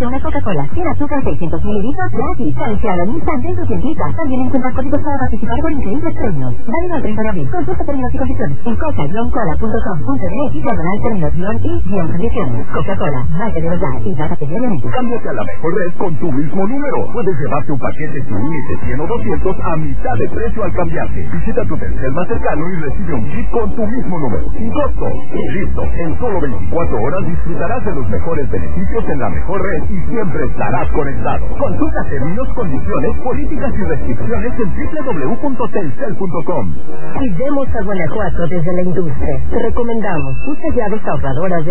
llévate una Coca-Cola sin azúcar 600 mililitros gratis. Canjeado en un instante en tu tiendita. También encuentras códigos para participar por increíbles premios. Válido al 30 de abril. Consulta términos y condiciones en coca-cola.com.mx/términos-y-condiciones. Coca-Cola, marca de verdad. Hidrátate diariamente. Cámbiate a la mejor red con tu mismo número. Puedes llevarte un paquete sin límite 100 o 200 a mitad de precio al cambiarte. Visita tu Telcel más cercano y recibe un kit con tu mismo número, sin costo. Y listo, en solo 24 horas disfrutarás de los mejores beneficios en la mejor red y siempre estarás conectado. Consulta términos, condiciones, políticas y restricciones en www.telcel.com. Cuidemos a Guanajuato desde la industria. Te recomendamos muchas llaves ahorradoras de